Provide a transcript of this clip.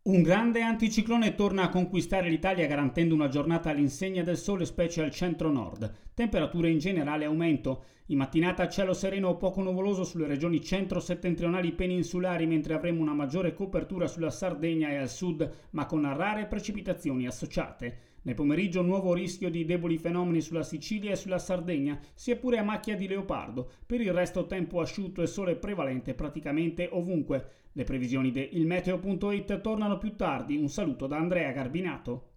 Un grande anticiclone torna a conquistare l'Italia garantendo una giornata all'insegna del sole, specie al centro-nord. Temperature in generale aumento. In mattinata cielo sereno o poco nuvoloso sulle regioni centro-settentrionali peninsulari, mentre avremo una maggiore copertura sulla Sardegna e al sud, ma con rare precipitazioni associate. Nel pomeriggio nuovo rischio di deboli fenomeni sulla Sicilia e sulla Sardegna, sia pure a macchia di leopardo. Per il resto tempo asciutto e sole prevalente praticamente ovunque. Le previsioni di ilmeteo.it tornano più tardi. Un saluto da Andrea Garbinato.